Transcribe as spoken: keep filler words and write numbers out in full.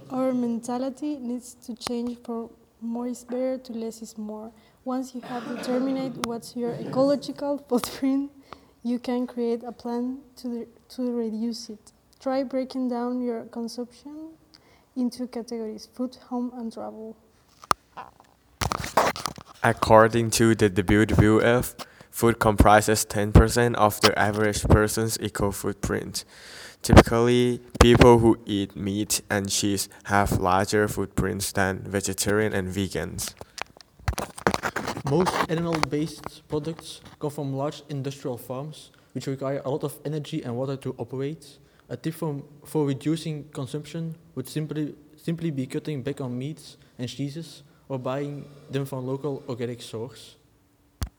Our mentality needs to change from more is better to less is more. Once you have determined what's your ecological footprint, you can create a plan to, the, to reduce it. Try breaking down your consumption into categories: food, home, and travel. According to the W W F, food comprises ten percent of the average person's eco footprint. Typically, people who eat meat and cheese have larger footprints than vegetarians and vegans. Most animal-based products come from large industrial farms, which require a lot of energy and water to operate. A tip from, for reducing consumption would simply, simply be cutting back on meats and cheeses or buying them from local organic source.